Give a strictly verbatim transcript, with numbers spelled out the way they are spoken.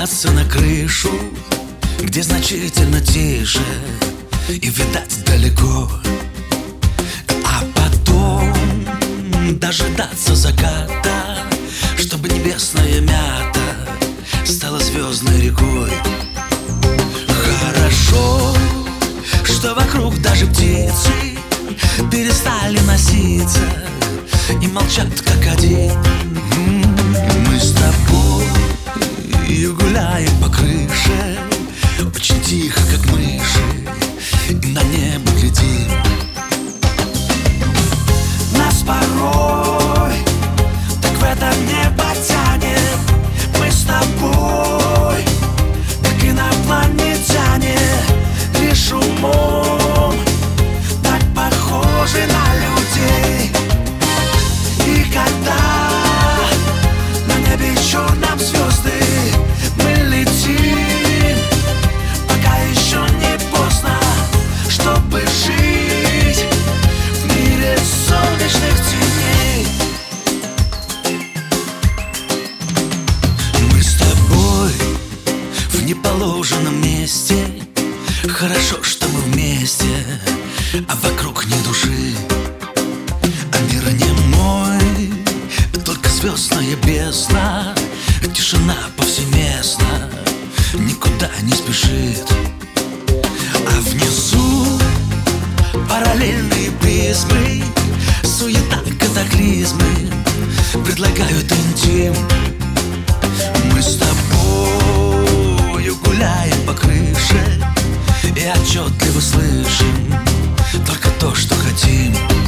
подняться на крышу, где значительно тише и видать далеко, а потом дожидаться заката, чтобы небесная мята стала звездной рекой. Хорошо, что вокруг даже птицы перестали носиться и молчат как один. Мы с тобой гуляем по крыше, очень тихо, как мыши, и на небо глядим. Нас порой так в это небо тянет. Мы с тобой как инопланетяне, лишь умом так похожи на людей. И когда на небе черном звезды, мы летим, пока еще не поздно, чтобы жить в мире солнечных теней. Мы с тобой в неположенном месте. Хорошо, что мы вместе, а вокруг ни души. А мир не мой, только звездная бездна. Тишина повсеместна, никуда не спешит. А внизу параллельные призмы, суета, катаклизмы предлагают интим. Мы с тобою гуляем по крыше и отчетливо слышим только то, что хотим.